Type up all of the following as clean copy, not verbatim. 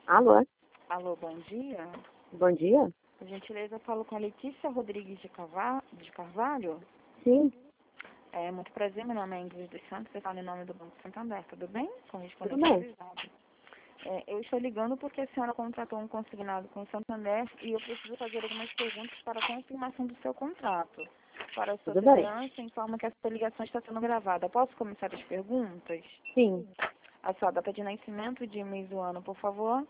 Alô? Alô, bom dia. Bom dia? Por gentileza, eu falo com a Letícia Rodrigues de Carvalho. Sim, É muito prazer, meu nome é Ingrid dos Santos, eu falo em nome do Banco Santander, tudo bem? Com tudo respondente bem. privado. Eu estou ligando porque a senhora contratou um consignado com o Santander e eu preciso fazer algumas perguntas para a confirmação do seu contrato. Para a sua Tudo bem. segurança, informa que essa ligação está sendo gravada. Posso começar as perguntas? Sim. A sua data de nascimento, dia, mês do ano, por favor.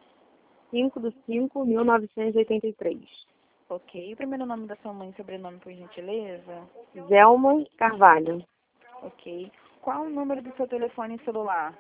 5/5/1983. Ok. O primeiro nome da sua mãe e sobrenome, por gentileza? Zelma Carvalho. Ok. Qual o número do seu telefone celular?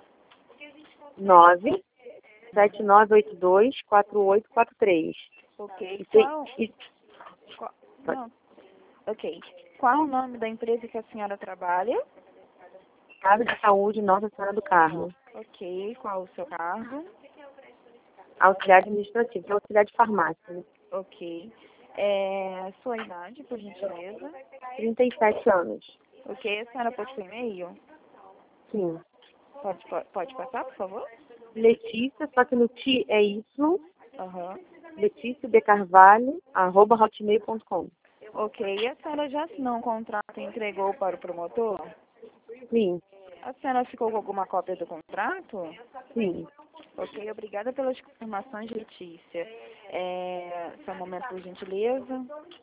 979824843. Ok. E tem... Qual- não. Ok. Qual o nome da empresa que a senhora trabalha? Casa de Saúde Nossa Senhora do Carmo. Ok. Qual o seu cargo? Auxiliar administrativo, que é auxiliar de farmácia. Né? Ok. Sua idade, por gentileza? 37 anos. Ok. A senhora possui e-mail? Sim. Pode passar, por favor? Letícia, só que no T é Y. Aham. LeticiaBcarvalho@hotmail.com. Ok. E a senhora já assinou um contrato e entregou para o promotor? Sim, A senhora ficou com alguma cópia do contrato? sim. Ok, obrigada pelas confirmações, Letícia. Só um momento, por gentileza.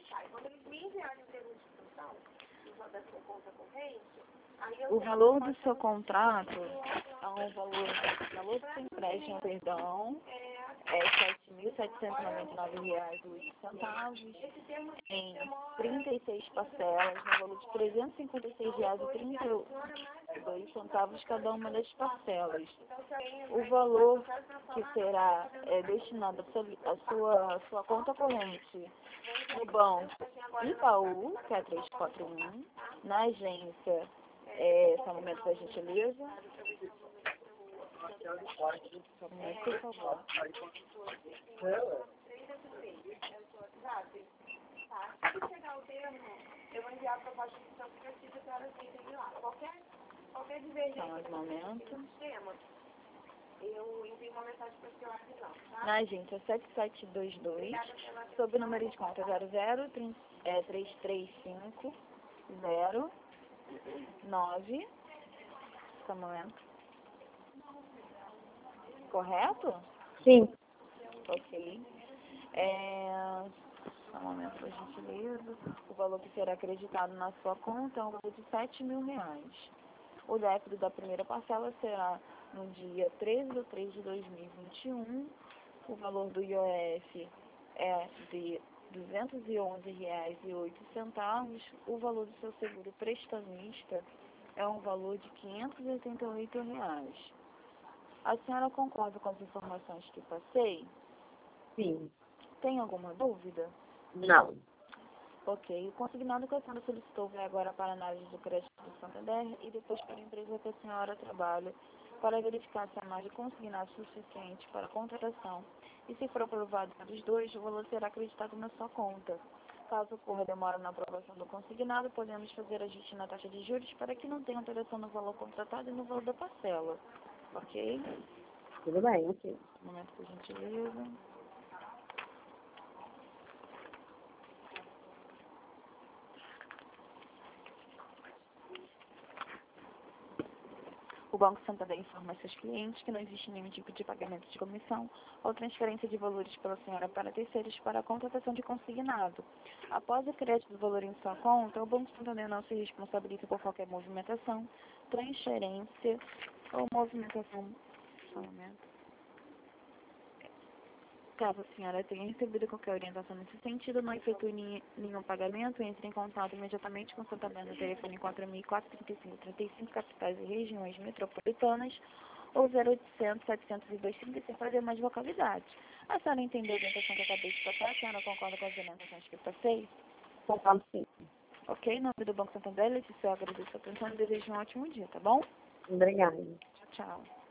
O valor do seu contrato é um valor do seu empréstimo, perdão, é R$ 7.799,08 em 36 parcelas, no valor de R$ 356,32 cada uma das parcelas. O valor que será destinado à sua conta corrente no banco Itaú, que é 341, na agência, só um momento, por gentileza. Só um momento, por favor. Só mais um momento. Na agência 7722, sob o número de conta 0033509. Só um momento. Correto? Sim. Ok. Só um momento, por gentileza. O valor que será acreditado na sua conta é um valor de R$ 7.000. O débito da primeira parcela será no dia 13/3/2021. O valor do IOF é de R$ 211,08. O valor do seu seguro prestamista é um valor de R$ 588. A senhora concorda com as informações que passei? Sim. Tem alguma dúvida? Não. Ok. O consignado que a senhora solicitou vai agora para a análise do crédito do Santander e depois para a empresa que a senhora trabalha para verificar se a margem consignada é suficiente para a contratação. E se for aprovado pelos dois, o valor será acreditado na sua conta. Caso ocorra demora na aprovação do consignado, podemos fazer ajuste na taxa de juros para que não tenha alteração no valor contratado e no valor da parcela. Ok? Tudo bem, ok. Um momento, por gentileza. O Banco Santander informa a seus clientes que não existe nenhum tipo de pagamento de comissão ou transferência de valores pela senhora para terceiros para a contratação de consignado. Após o crédito do valor em sua conta, o Banco Santander não se responsabiliza por qualquer movimentação, transferência ou movimentação. Só um momento. Caso a senhora tenha recebido qualquer orientação nesse sentido, não efetue nenhum pagamento, entre em contato imediatamente com o Santander no telefone 4.435-35, capitais e regiões metropolitanas, ou 0800 702 35 para demais localidades. A senhora entendeu a orientação que eu acabei de passar? A senhora concorda com as orientações que eu passei? Concordo, sim. Ok, em nome do Banco Santander, Letícia, eu agradeço a atenção e desejo um ótimo dia, tá bom? Obrigada. Tchau, tchau.